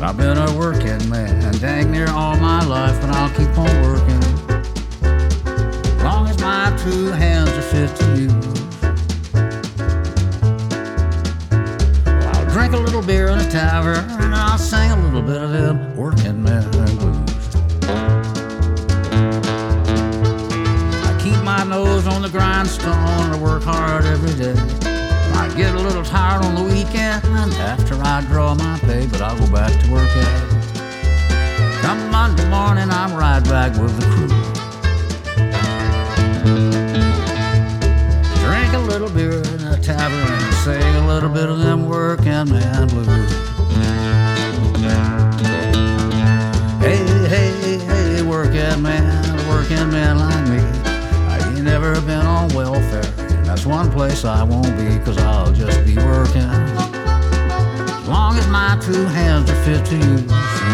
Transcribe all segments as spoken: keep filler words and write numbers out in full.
I've been a working man dang near all my life, and I'll keep on working as long as my two hands are fit to use. Well, I'll drink a little beer in a tavern, and I'll sing a little bit of them working man blues. I keep my nose on the grindstone and work hard every day. I get a little tired on the weekend after I draw my pay, but I'll go back to work at it. Come Monday morning, I'm right back with the crew. Drink a little beer in a tavern and sing a little bit of them working man blues. Hey, hey, hey, working man, working man like me. I ain't never been on welfare. That's one place I won't be, 'cause I'll just be working as long as my two hands are fit to use.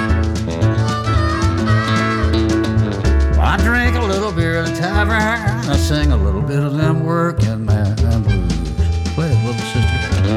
I drink a little beer at a tavern, I sing a little bit of them working man blues. Play it, little sister.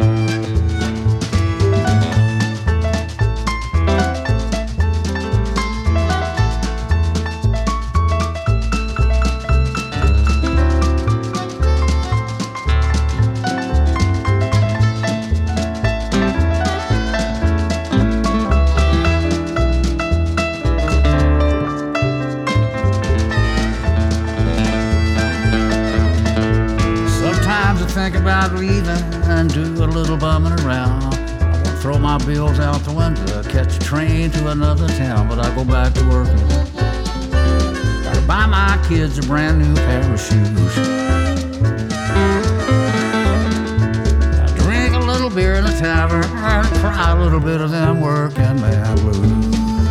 Think about leaving and do a little bumming around. I won't throw my bills out the window, catch a train to another town, but I go back to working. Gotta buy my kids a brand new pair of shoes. I drink a little beer in a tavern and cry a little bit of them working man blues.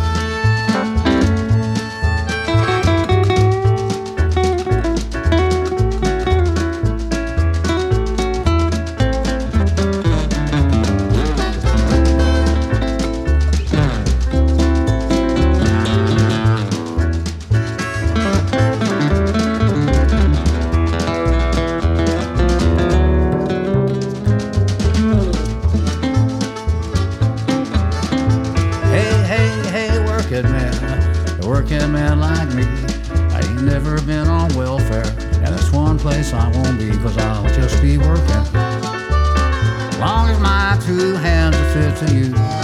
A working man like me, I ain't never been on welfare, and that's one place I won't be, 'cause I'll just be working as long as my two hands are fit to use.